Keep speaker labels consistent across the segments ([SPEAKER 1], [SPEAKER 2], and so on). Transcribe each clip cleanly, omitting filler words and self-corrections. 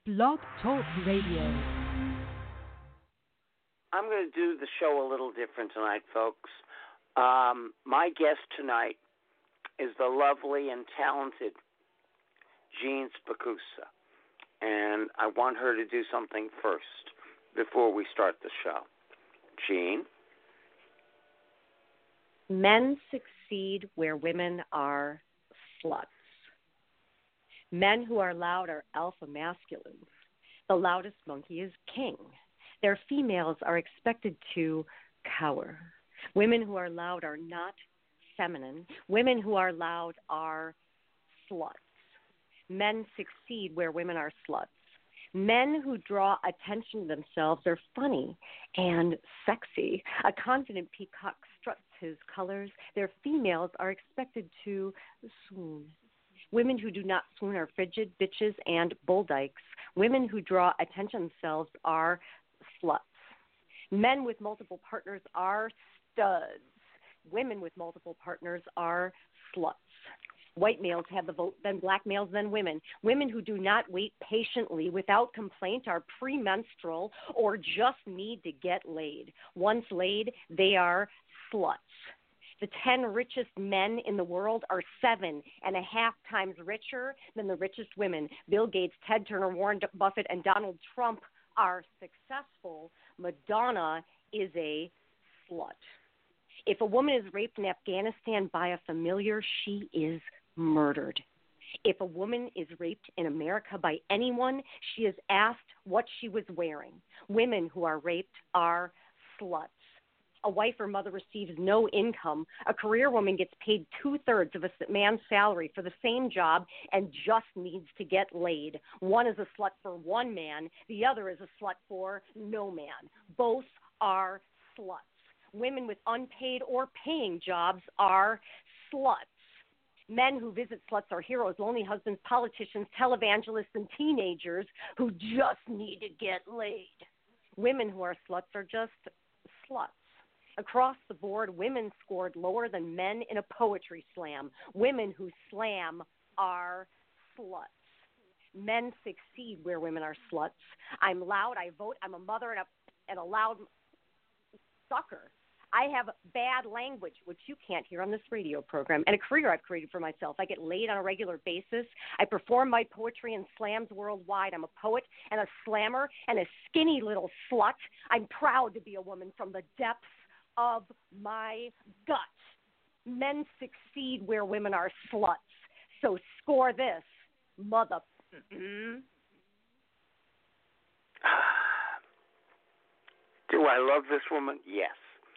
[SPEAKER 1] Blog Talk Radio.
[SPEAKER 2] I'm going to do the show a little different tonight, folks. My guest tonight is the lovely and talented Jean Spacusa, and I want her to do something first before we start the show. Jean?
[SPEAKER 3] Men succeed where women are sluts. Men who are loud are alpha masculines. The loudest monkey is king. Their females are expected to cower. Women who are loud are not feminine. Women who are loud are sluts. Men succeed where women are sluts. Men who draw attention to themselves are funny and sexy. A confident peacock struts his colors. Their females are expected to swoon. Women who do not swoon are frigid, bitches, and bull dykes. Women who draw attention to themselves are sluts. Men with multiple partners are studs. Women with multiple partners are sluts. White males have the vote, then black males, then women. Women who do not wait patiently without complaint are premenstrual or just need to get laid. Once laid, they are sluts. The 10 richest men in the world are 7.5 times richer than the richest women. Bill Gates, Ted Turner, Warren Buffett, and Donald Trump are successful. Madonna is a slut. If a woman is raped in Afghanistan by a familiar, she is murdered. If a woman is raped in America by anyone, she is asked what she was wearing. Women who are raped are sluts. A wife or mother receives no income. A career woman gets paid 2/3 of a man's salary for the same job and just needs to get laid. One is a slut for one man. The other is a slut for no man. Both are sluts. Women with unpaid or paying jobs are sluts. Men who visit sluts are heroes, lonely husbands, politicians, televangelists, and teenagers who just need to get laid. Women who are sluts are just sluts. Across the board, women scored lower than men in a poetry slam. Women who slam are sluts. Men succeed where women are sluts. I'm loud, I vote, I'm a mother and a loud sucker. I have bad language, which you can't hear on this radio program, and a career I've created for myself. I get laid on a regular basis. I perform my poetry in slams worldwide. I'm a poet and a slammer and a skinny little slut. I'm proud to be a woman from the depths of my gut. Men succeed where women are sluts. So score this, mother.
[SPEAKER 2] Do I love this woman? Yes.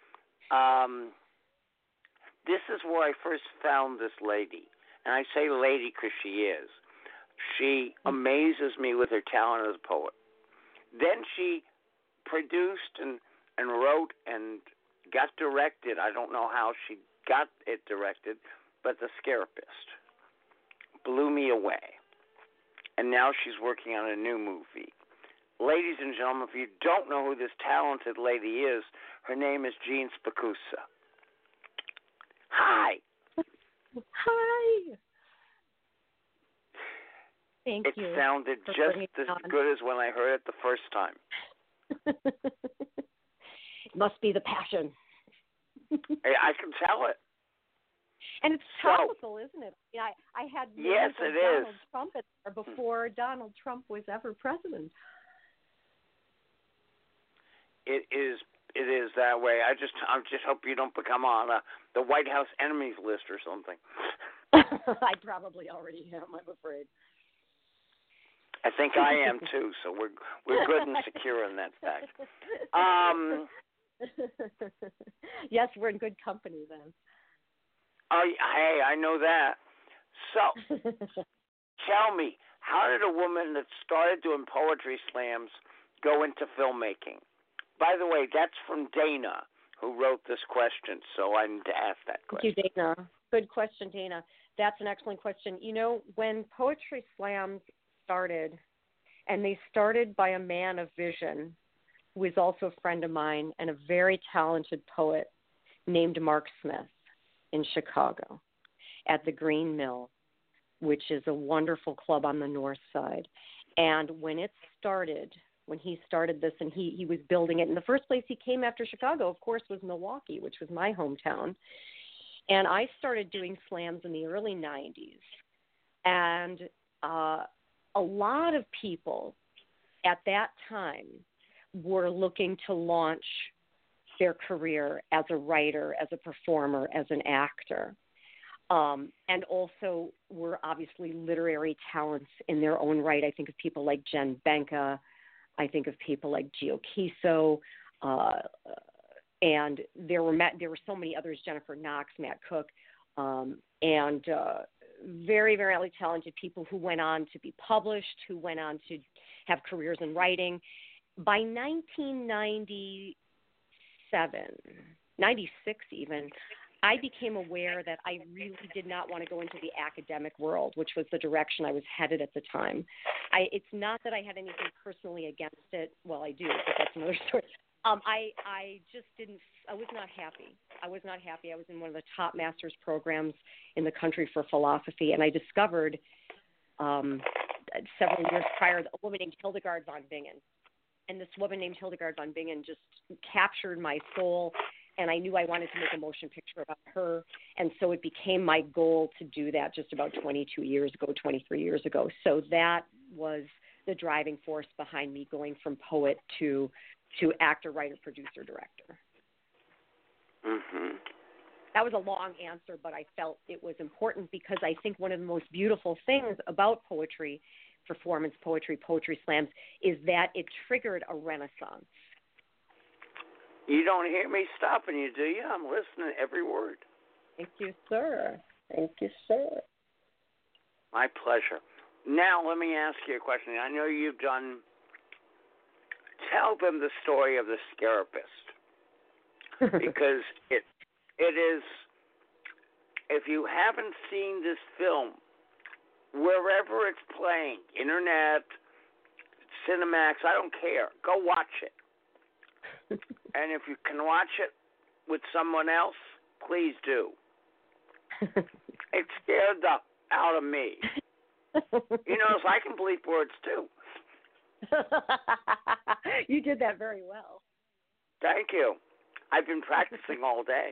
[SPEAKER 2] This is where I first found this lady. And I say lady because she is. She amazes me with her talent as a poet. Then she produced and wrote and got directed. I don't know how she got it directed, but The Scarapist blew me away. And now she's working on a new movie. Ladies and gentlemen, if you don't know who this talented lady is, her name is Jean Spacusa. Hi.
[SPEAKER 3] Hi. Thank you.
[SPEAKER 2] It sounded just as good as when I heard it the first time.
[SPEAKER 3] It must be the passion.
[SPEAKER 2] I can tell it.
[SPEAKER 3] And it's topical, isn't it? I had
[SPEAKER 2] yes, it
[SPEAKER 3] Donald
[SPEAKER 2] is.
[SPEAKER 3] Trump before Donald Trump was ever president.
[SPEAKER 2] It is that way. I just hope you don't become on the White House enemies list or something.
[SPEAKER 3] I probably already am, I'm afraid.
[SPEAKER 2] I think I am too. So we're good and secure in that fact.
[SPEAKER 3] Yes, we're in good company then.
[SPEAKER 2] Hey, I know that. So, tell me, how did a woman that started doing poetry slams go into filmmaking? By the way, that's from Dana, who wrote this question, so I need to ask that question.
[SPEAKER 3] Thank you, Dana. Good question, Dana. That's an excellent question. You know, when poetry slams started, and they started by a man of vision, who is also a friend of mine and a very talented poet named Mark Smith in Chicago at the Green Mill. which is a wonderful club on the north side. And when he started this and he was building it, in the first place he came after Chicago, of course, was Milwaukee, which was my hometown. And I started doing slams in the early 90s. And a lot of people at that time were looking to launch their career as a writer, as a performer, as an actor. And also were obviously literary talents in their own right. I think of people like Jen Benka. I think of people like Gio Kiso. And there were so many others, Jennifer Knox, Matt Cook, and very, very highly talented people who went on to be published, who went on to have careers in writing. By 1997, 96 even, I became aware that I really did not want to go into the academic world, which was the direction I was headed at the time. It's not that I had anything personally against it. Well, I do, but that's another story. I just didn't, I was not happy. I was in one of the top master's programs in the country for philosophy, and I discovered several years prior a woman named Hildegard von Bingen. And this woman named Hildegard von Bingen just captured my soul, and I knew I wanted to make a motion picture about her. And so it became my goal to do that just about 23 years ago. So that was the driving force behind me going from poet to actor, writer, producer, director.
[SPEAKER 2] Mm-hmm.
[SPEAKER 3] That was a long answer, but I felt it was important because I think one of the most beautiful things about poetry, performance poetry, poetry slams, is that it triggered a renaissance.
[SPEAKER 2] You don't hear me stopping you, do you? I'm listening to every word.
[SPEAKER 3] Thank you, sir. Thank you, sir.
[SPEAKER 2] My pleasure. Now, let me ask you a question. I know you've done... Tell them the story of the Scarapist. Because it is... If you haven't seen this film, wherever it's playing, internet, Cinemax, I don't care. Go watch it. And if you can watch it with someone else, please do. It scared the out of me. You know, so I can bleep words too.
[SPEAKER 3] You did that very well.
[SPEAKER 2] Thank you. I've been practicing all day.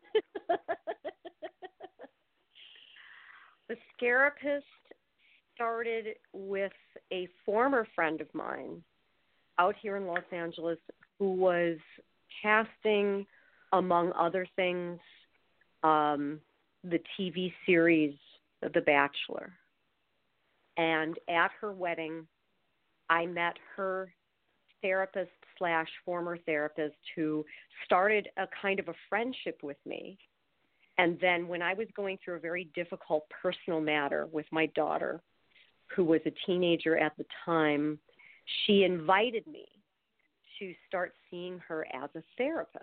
[SPEAKER 3] The Scarapist started with a former friend of mine out here in Los Angeles who was casting, among other things, the TV series The Bachelor. And at her wedding, I met her therapist / former therapist who started a kind of a friendship with me. And then when I was going through a very difficult personal matter with my daughter, who was a teenager at the time, she invited me to start seeing her as a therapist.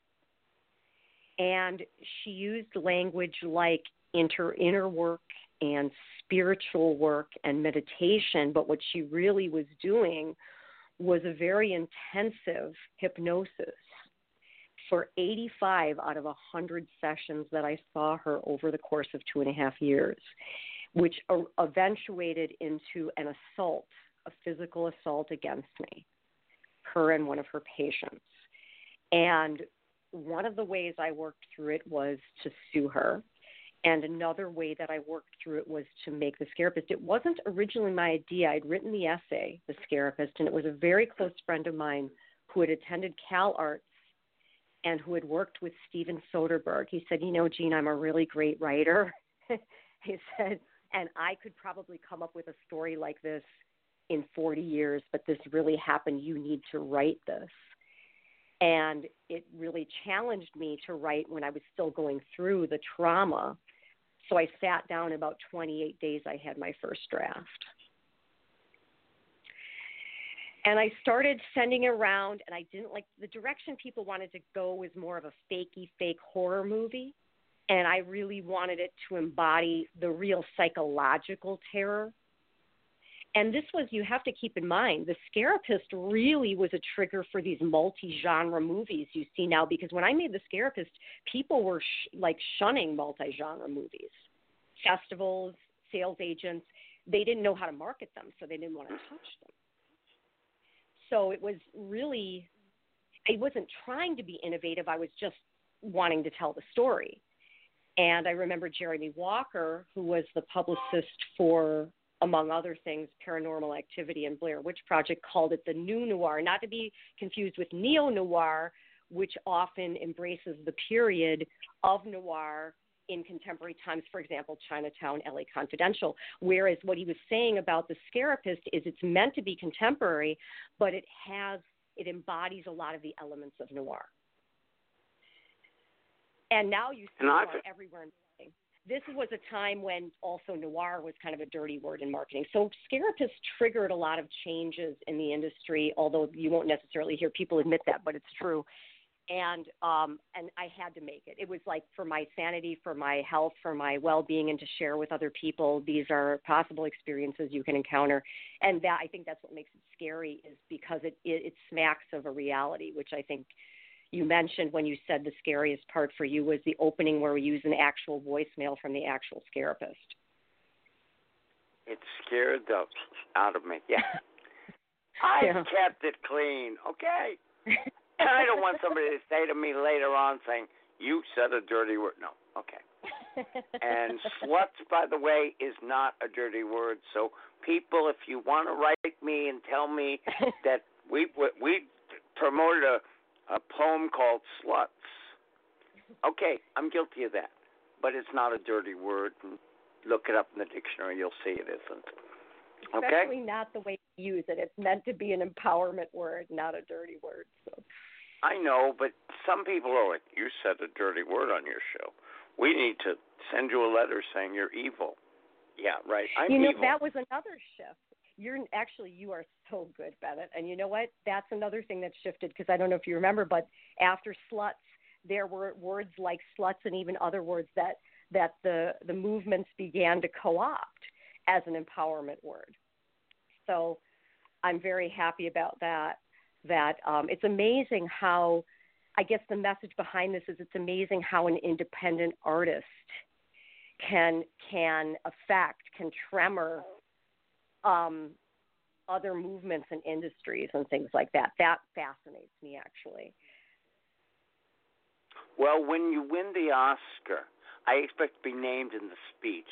[SPEAKER 3] And she used language like inner work and spiritual work and meditation, but what she really was doing was a very intensive hypnosis for 85 out of 100 sessions that I saw her over the course of 2.5 years, which eventuated into an assault, a physical assault against me, her and one of her patients. And one of the ways I worked through it was to sue her. And another way that I worked through it was to make The Scarapist. It wasn't originally my idea. I'd written the essay, The Scarapist, and it was a very close friend of mine who had attended Cal Arts and who had worked with Steven Soderbergh. He said, you know, Jean, I'm a really great writer. He said, and I could probably come up with a story like this in 40 years, but this really happened. You need to write this. And it really challenged me to write when I was still going through the trauma. So I sat down. About 28 days, I had my first draft. And I started sending it around, and I didn't like the direction people wanted to go was more of a fake horror movie. And I really wanted it to embody the real psychological terror. And this was, you have to keep in mind, The Scarapist really was a trigger for these multi-genre movies you see now, because when I made The Scarapist, people were shunning multi-genre movies. Festivals, sales agents, they didn't know how to market them, so they didn't want to touch them. So it was really, I wasn't trying to be innovative. I was just wanting to tell the story. And I remember Jeremy Walker, who was the publicist for, among other things, Paranormal Activity and Blair Witch Project, called it the new noir, not to be confused with neo-noir, which often embraces the period of noir in contemporary times, for example, Chinatown, LA Confidential, whereas what he was saying about the Scarapist is it's meant to be contemporary, but it embodies a lot of the elements of noir. And now you see noir everywhere in marketing. This was a time when also noir was kind of a dirty word in marketing. So Scarapist triggered a lot of changes in the industry, although you won't necessarily hear people admit that, but it's true. And I had to make it. It was like for my sanity, for my health, for my well-being, and to share with other people. These are possible experiences you can encounter, and that I think that's what makes it scary, is because it smacks of a reality, which I think you mentioned when you said the scariest part for you was the opening where we use an actual voicemail from the actual Scarapist.
[SPEAKER 2] It scared the out of me. Yeah, I kept it clean. Okay. I don't want somebody to say to me later on saying, you said a dirty word. No. Okay. And sluts, by the way, is not a dirty word. So people, if you want to write me and tell me that we promoted a poem called Sluts, okay, I'm guilty of that. But it's not a dirty word. Look it up in the dictionary. You'll see it isn't. Okay?
[SPEAKER 3] Especially not the way you use it. It's meant to be an empowerment word, not a dirty word. So.
[SPEAKER 2] I know, but some people are like, you said a dirty word on your show. We need to send you a letter saying you're evil. Yeah, right. I'm evil.
[SPEAKER 3] That was another shift. You are so good, Bennett. And you know what? That's another thing that shifted, because I don't know if you remember, but after sluts, there were words like sluts and even other words that the movements began to co-opt as an empowerment word. So I'm very happy about that. It's amazing how, I guess the message behind this is it's amazing how an independent artist can tremor other movements and industries and things like that. That fascinates me, actually.
[SPEAKER 2] Well, when you win the Oscar, I expect to be named in the speech.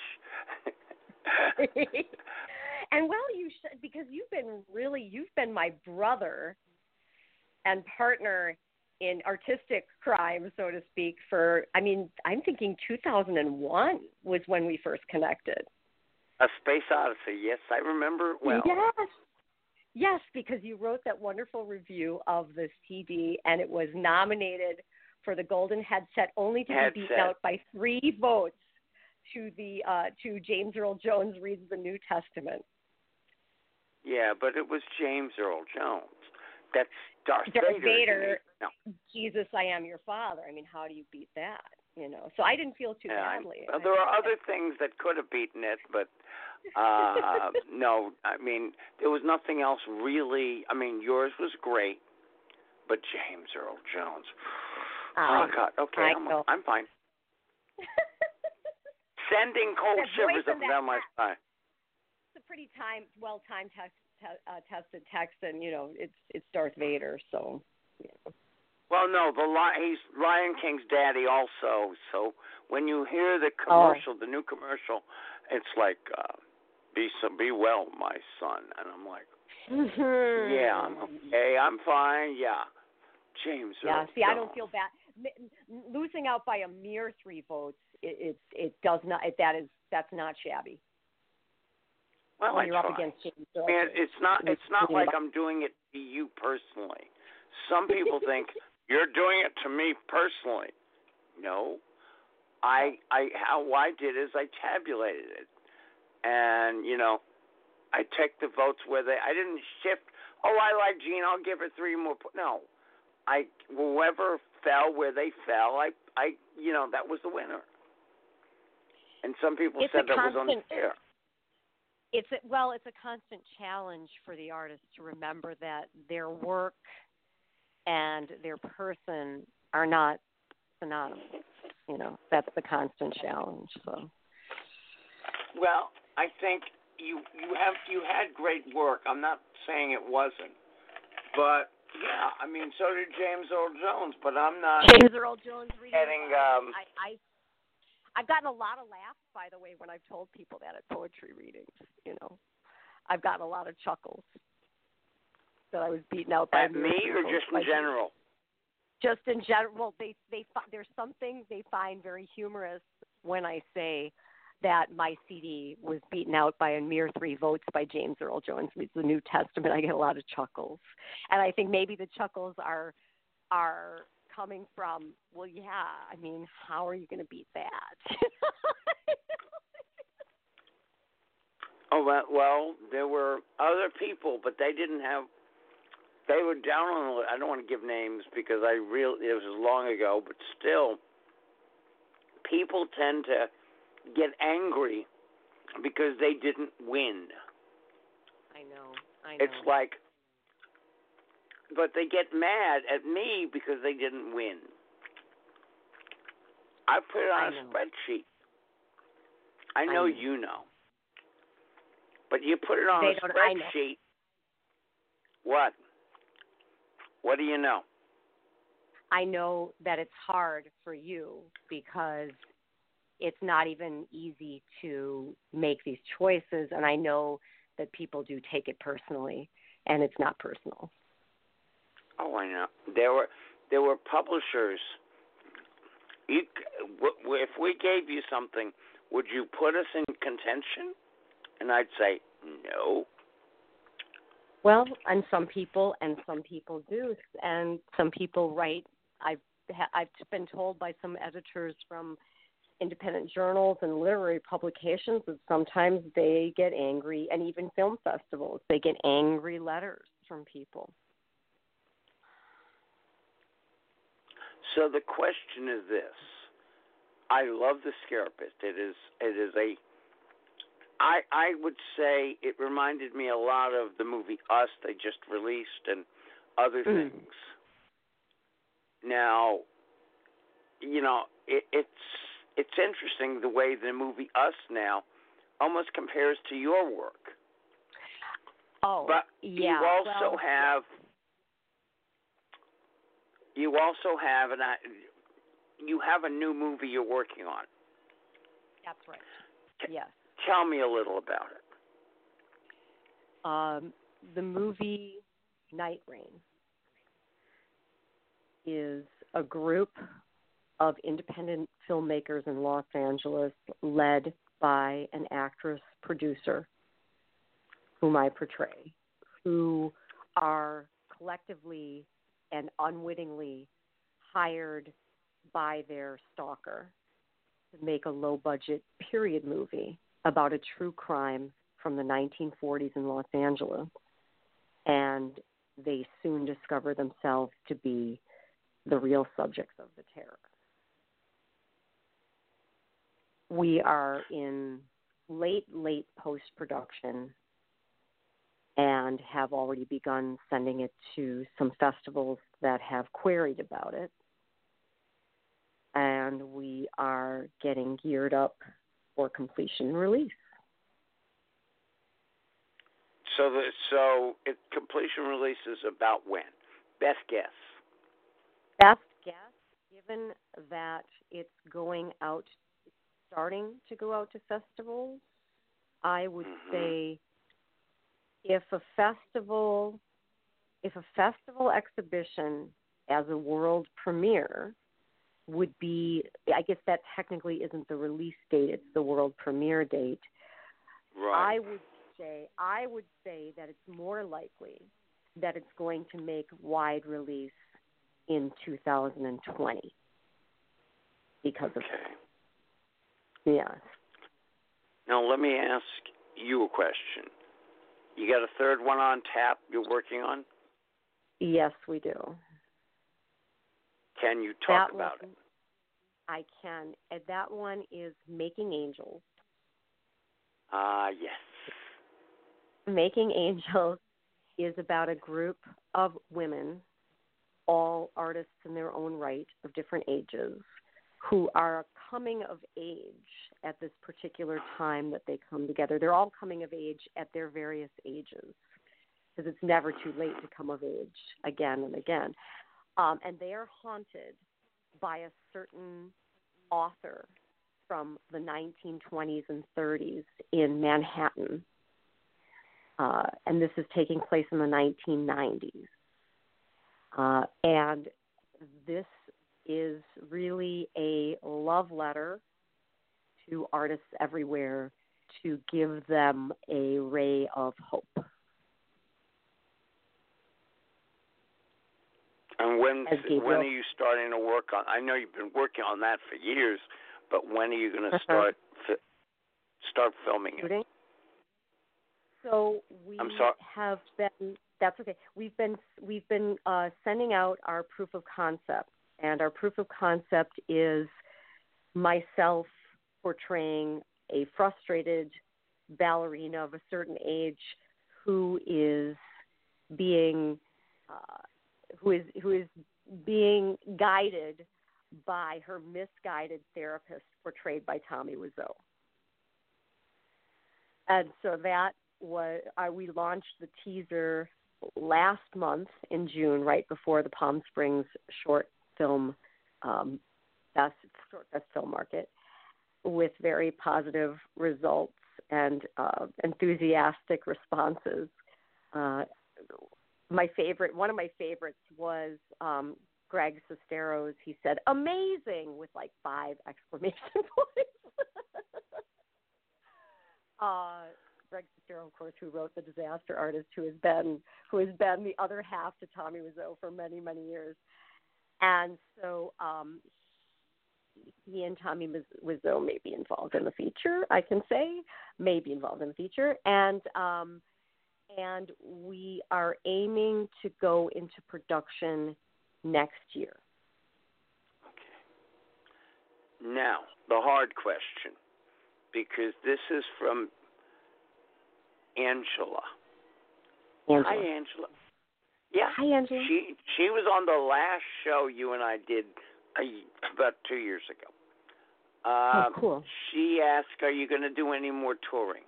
[SPEAKER 3] And well, you should, because you've been my brother and partner in artistic crime, so to speak, I'm thinking 2001 was when we first connected.
[SPEAKER 2] A Space Odyssey, yes, I remember it well.
[SPEAKER 3] Yes, because you wrote that wonderful review of this CD, and it was nominated for the Golden Headset, only to be beaten out by 3 votes to James Earl Jones Reads the New Testament.
[SPEAKER 2] Yeah, but it was James Earl Jones. That's Darth
[SPEAKER 3] Vader.
[SPEAKER 2] No.
[SPEAKER 3] Jesus, I am your father. I mean, how do you beat that? So I didn't feel too badly.
[SPEAKER 2] There are other things that could have beaten it, but no. I mean, there was nothing else really. I mean, yours was great, but James Earl Jones. Oh God. Okay, I'm fine. Sending cold shivers up and down my spine.
[SPEAKER 3] It's a pretty well-timed tested text, and it's Darth Vader, so.
[SPEAKER 2] Well, no, he's Lion King's daddy also. So when you hear the commercial, the new commercial, it's like, be well, my son, and I'm like, yeah, I'm okay, I'm fine, yeah. James Earl Jones.
[SPEAKER 3] I don't feel bad. Losing out by a mere 3 votes, it does not. That's not shabby.
[SPEAKER 2] Well,
[SPEAKER 3] when you're up against James Earl.
[SPEAKER 2] It's not like I'm doing it to you personally. Some people think you're doing it to me personally. No, how I did is I tabulated it, and I take the votes where I didn't shift. Oh, I like Gene. I'll give her 3 more. No, whoever fell where they fell, that was the winner. And some people said that was unfair.
[SPEAKER 3] It's a constant challenge for the artist to remember that their work and their person are not synonymous. That's the constant challenge. So.
[SPEAKER 2] Well, I think you had great work. I'm not saying it wasn't, but yeah, I mean, so did James Earl Jones. But I'm not
[SPEAKER 3] James Earl Jones reading.
[SPEAKER 2] getting.
[SPEAKER 3] I've gotten a lot of laughs, by the way, when I've told people that at poetry readings. You know, I've gotten a lot of chuckles that I was beaten out by
[SPEAKER 2] At me or just in general?
[SPEAKER 3] Just in general. Well, there's something they find very humorous when I say that my CD was beaten out by a mere 3 votes by James Earl Jones. It's the New Testament. I get a lot of chuckles, and I think maybe the chuckles are coming from, well, yeah. I mean, how are you going to beat that?
[SPEAKER 2] Oh well, there were other people, but they didn't have. They were down on the. I don't want to give names because it was long ago, but still, people tend to get angry because they didn't win.
[SPEAKER 3] I know.
[SPEAKER 2] It's like, but they get mad at me because they didn't win. I put it on a spreadsheet. I know you know. But you put it on a spreadsheet. What? What do you know?
[SPEAKER 3] I know that it's hard for you because it's not even easy to make these choices, and I know that people do take it personally, and it's not personal.
[SPEAKER 2] Oh, I know. There were publishers. If we gave you something, would you put us in contention? And I'd say no.
[SPEAKER 3] Well, and some people do, and some people write. I've been told by some editors from independent journals and literary publications that sometimes they get angry, and even film festivals, they get angry letters from people.
[SPEAKER 2] So the question is this. I love The Scarapist. It is a I would say it reminded me a lot of the movie Us they just released and other things. Now, you know, it's interesting the way the movie Us now almost compares to your work.
[SPEAKER 3] Oh,
[SPEAKER 2] but
[SPEAKER 3] yeah.
[SPEAKER 2] You also have a new movie you're working on.
[SPEAKER 3] That's right. Yes.
[SPEAKER 2] Tell me a little about it.
[SPEAKER 3] The movie Night Rain is a group of independent filmmakers in Los Angeles led by an actress-producer whom I portray, who are collectively and unwittingly hired by their stalker to make a low-budget period movie about a true crime from the 1940s in Los Angeles. And they soon discover themselves to be the real subjects of the terror. We are in late post-production and have already begun sending it to some festivals that have queried about it. And we are getting geared up for completion and release.
[SPEAKER 2] So completion release is about when? Best guess.
[SPEAKER 3] Best guess, given that it's starting to go out to festivals, I would say if a festival exhibition as a world premiere would be, I guess that technically isn't the release date, it's the world premiere date.
[SPEAKER 2] Right.
[SPEAKER 3] I would say that it's more likely that it's going to make wide release in 2020 because of that. Yes.
[SPEAKER 2] Now let me ask you a question. You got a third one on tap you're working on?
[SPEAKER 3] Yes, we do.
[SPEAKER 2] Can you talk about it?
[SPEAKER 3] I can. And that one is Making Angels.
[SPEAKER 2] Yes.
[SPEAKER 3] Making Angels is about a group of women, all artists in their own right of different ages, who are coming of age at this particular time that they come together. They're all coming of age at their various ages, because it's never too late to come of age again and again. And they are haunted by a certain author from the 1920s and 30s in Manhattan. And this is taking place in the 1990s. And this is really a love letter to artists everywhere to give them a ray of hope.
[SPEAKER 2] And when are you starting to work on? I know you've been working on that for years, but when are you going to start filming it?
[SPEAKER 3] So we
[SPEAKER 2] I'm sorry.
[SPEAKER 3] have been. That's okay. We've been sending out our proof of concept, and our proof of concept is myself portraying a frustrated ballerina of a certain age who is being guided by her misguided therapist, portrayed by Tommy Wiseau. And so that was we launched the teaser last month in June, right before the Palm Springs short film best film market, with very positive results and enthusiastic responses. One of my favorites was Greg Sesteros. He said, "Amazing," with like 5 exclamation points. Greg Sestero, of course, who wrote The Disaster Artist, who has been the other half to Tommy Wiseau for many, many years. And so he and Tommy Wiseau may be involved in the feature, I can say, may be involved in the feature. And we are aiming to go into production next year.
[SPEAKER 2] Okay. Now, the hard question, because this is from Angela. Hi, Angela. Yeah.
[SPEAKER 3] Hi, Angela.
[SPEAKER 2] She was on the last show you and I did about 2 years ago.
[SPEAKER 3] Cool.
[SPEAKER 2] She asked, are you going to do any more touring?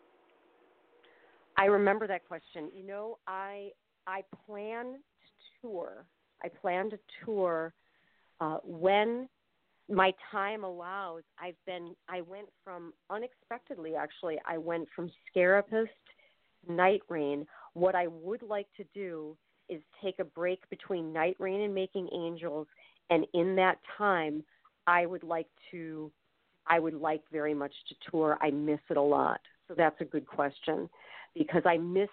[SPEAKER 3] I remember that question. You know, I plan to tour. I plan to tour when my time allows. I went from, unexpectedly actually, I went from Scarapist to Night Rain. What I would like to do is take a break between Night Rain and Making Angels, and in that time, I would like very much to tour. I miss it a lot. So that's a good question, because I miss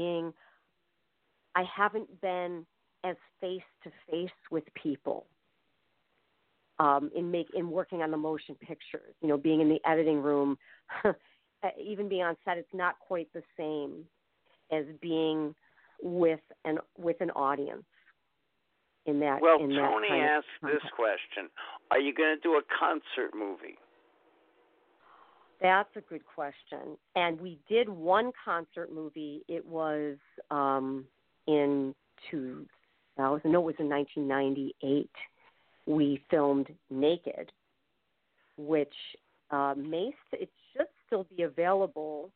[SPEAKER 3] I haven't been as face-to-face with people in working on the motion pictures, you know, being in the editing room, even being on set. It's not quite the same as being with an audience in that.
[SPEAKER 2] Well,
[SPEAKER 3] in
[SPEAKER 2] Tony
[SPEAKER 3] that
[SPEAKER 2] asked this question: are you going to do a concert movie?
[SPEAKER 3] That's a good question. And we did one concert movie. It was in 2000. No, it was in 1998. We filmed Naked, which it should still be available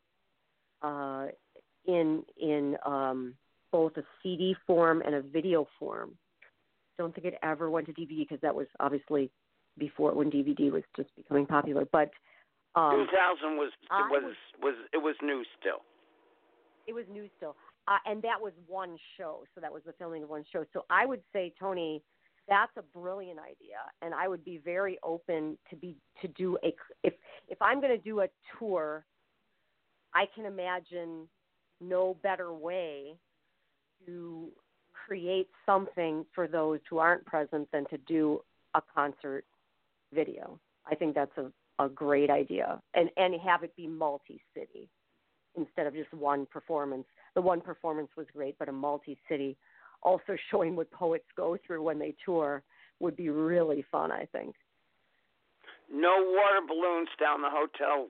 [SPEAKER 3] in both a CD form and a video form. Don't think it ever went to DVD, because that was obviously before, when DVD was just becoming popular. But
[SPEAKER 2] 2000 was new still.
[SPEAKER 3] It was new still, and that was one show. So that was the filming of one show. So I would say, Tony, that's a brilliant idea, and I would be very open to do if I'm going to do a tour. I can imagine no better way to create something for those who aren't present than to do a concert video. I think that's a great idea, and have it be multi-city instead of just one performance. The one performance was great, but a multi-city, also showing what poets go through when they tour, would be really fun, I think.
[SPEAKER 2] No water balloons down the hotel.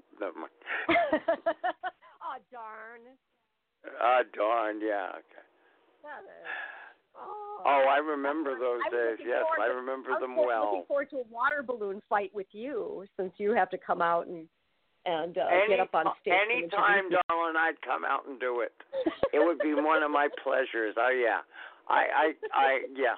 [SPEAKER 3] Oh, darn.
[SPEAKER 2] Darn, yeah, okay.
[SPEAKER 3] Oh,
[SPEAKER 2] Oh, I remember those days. Yes, I remember them well.
[SPEAKER 3] I was looking forward to a water balloon fight with you, since you have to come out and get up on stage.
[SPEAKER 2] Anytime, darling, I'd come out and do it. It would be one of my pleasures. Oh yeah, yeah.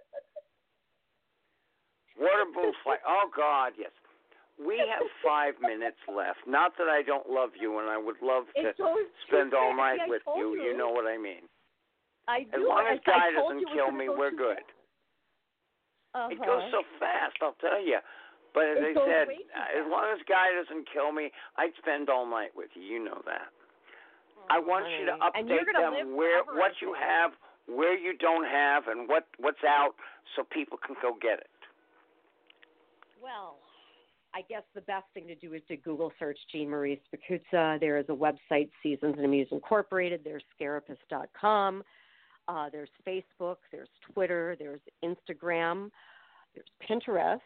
[SPEAKER 2] Water balloon fight. Oh God, yes. We have 5 minutes left. Not that I don't love you, and I would love to spend all night with you. You know what I mean.
[SPEAKER 3] I do.
[SPEAKER 2] As long as Guy doesn't kill me, we're good. It goes so fast, I'll tell you. But as I said, as long as Guy doesn't kill me, I'd spend all night with you. You know that. I want you to update them what you have, where you don't have, and what's out, so people can go get it.
[SPEAKER 3] Well, I guess the best thing to do is to Google search Jean Marie Spicuzza. There is a website, Seasons and Amuse Incorporated. There's Scarapus.com. There's Facebook. There's Twitter. There's Instagram. There's Pinterest.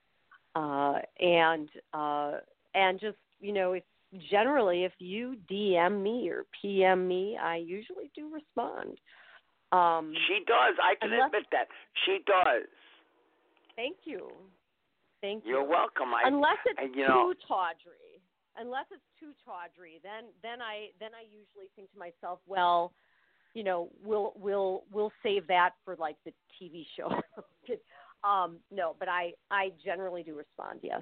[SPEAKER 3] And just, if you DM me or PM me, I usually do respond.
[SPEAKER 2] She does. I can admit that. She does.
[SPEAKER 3] Thank you.
[SPEAKER 2] You're welcome.
[SPEAKER 3] Unless it's too tawdry. Then I usually think to myself, well, we'll save that for like the TV show. No, but I generally do respond, yes.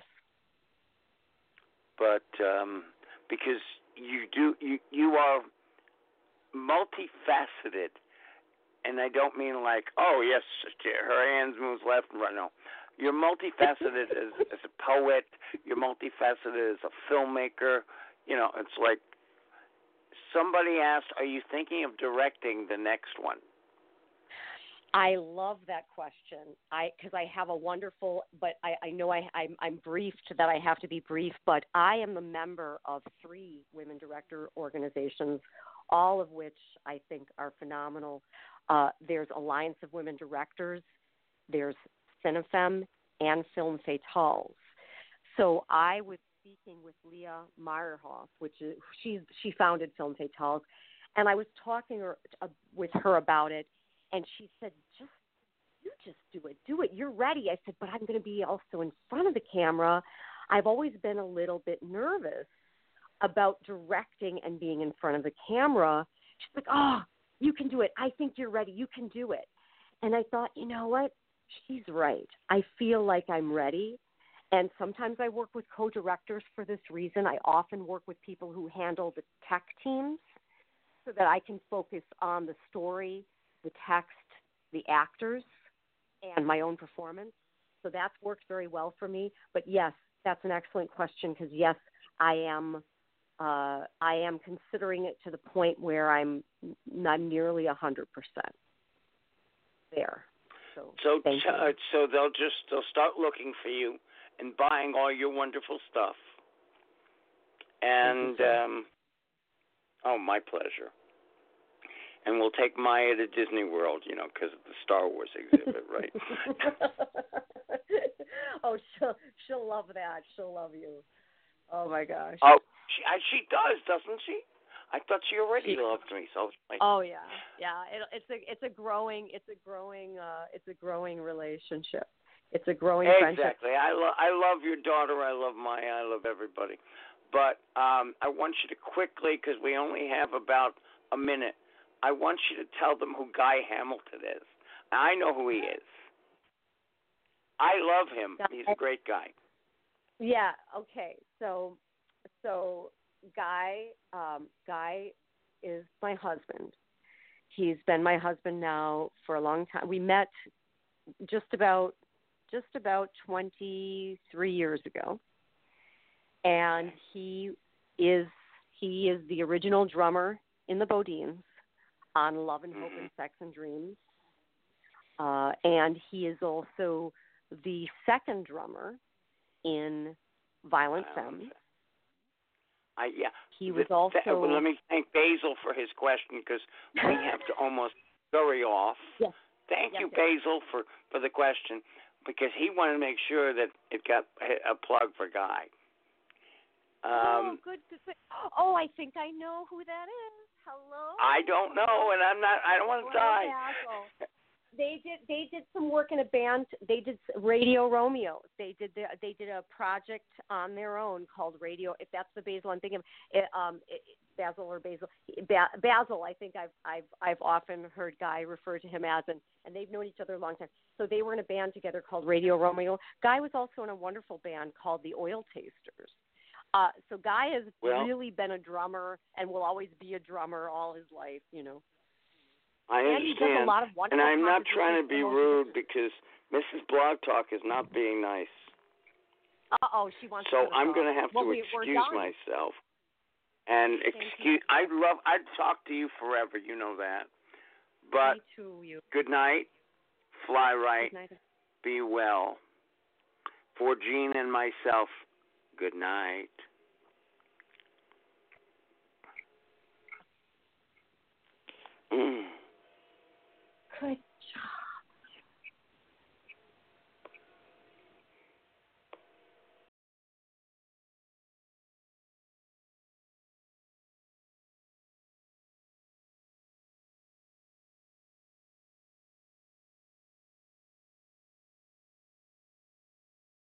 [SPEAKER 2] But because you are multifaceted, and I don't mean like, oh yes, her hands moves left and right. No, you're multifaceted as a poet. You're multifaceted as a filmmaker. It's like somebody asked, "Are you thinking of directing the next one?"
[SPEAKER 3] I love that question. Because I have a wonderful, but I know I'm briefed that I have to be brief, but I am a member of 3 women director organizations, all of which I think are phenomenal. There's Alliance of Women Directors, there's Cinefem, and Film Fatales. So I was speaking with Leah Meyerhoff, she founded Film Fatales, and I was talking with her about it. And she said, you just do it. You're ready. I said, but I'm going to be also in front of the camera. I've always been a little bit nervous about directing and being in front of the camera. She's like, oh, you can do it. I think you're ready. You can do it. And I thought, you know what? She's right. I feel like I'm ready. And sometimes I work with co-directors for this reason. I often work with people who handle the tech teams so that I can focus on the story, the text, the actors, and my own performance. So that's worked very well for me. But yes, that's an excellent question because yes, I am considering it to the point where I'm not nearly 100% there. So they'll start looking for you and buying all your wonderful stuff. And my pleasure. And we'll take Maya to Disney World, because of the Star Wars exhibit, right? Oh, she'll love that. She'll love you. Oh my gosh. Oh, she does, doesn't she? I thought she already loved me. So. Oh yeah. It's a growing relationship. It's a growing friendship. Exactly. I love your daughter. I love Maya. I love everybody. But I want you to quickly, because we only have about a minute. I want you to tell them who Guy Hamilton is. I know who he is. I love him. He's a great guy. Yeah. Okay. So Guy is my husband. He's been my husband now for a long time. We met just about 23 years ago, and he is the original drummer in the Bodines on Love and Hope and Sex and Dreams. And he is also the second drummer in Violent Femmes. He was also... let me thank Basil for his question because we have to almost scurry off. Yes. Thank you, Basil, for the question because he wanted to make sure that it got a plug for Guy. Good to say. Oh, I think I know who that is. Hello? I don't know, and I don't want to die. They did some work in a band. They did Radio Romeo. They did a project on their own called Radio. If that's the Basil I'm thinking of, Basil or Basil. Basil. I think I've often heard Guy refer to him as, and they've known each other a long time. So they were in a band together called Radio Romeo. Guy was also in a wonderful band called the Oil Tasters. So Guy has really been a drummer and will always be a drummer all his life. You know.
[SPEAKER 2] I understand,
[SPEAKER 3] and he does a lot of wonderful
[SPEAKER 2] and I'm not trying to be
[SPEAKER 3] compositions.
[SPEAKER 2] rude because Mrs. Blog Talk is not being nice.
[SPEAKER 3] She wants.
[SPEAKER 2] So
[SPEAKER 3] to
[SPEAKER 2] I'm going to have to
[SPEAKER 3] we're
[SPEAKER 2] excuse
[SPEAKER 3] done.
[SPEAKER 2] myself. And I'd talk to you forever. You know that. But
[SPEAKER 3] Me too. You.
[SPEAKER 2] Good night. Fly right.
[SPEAKER 3] Good night.
[SPEAKER 2] Be well. For Gene and myself, good night.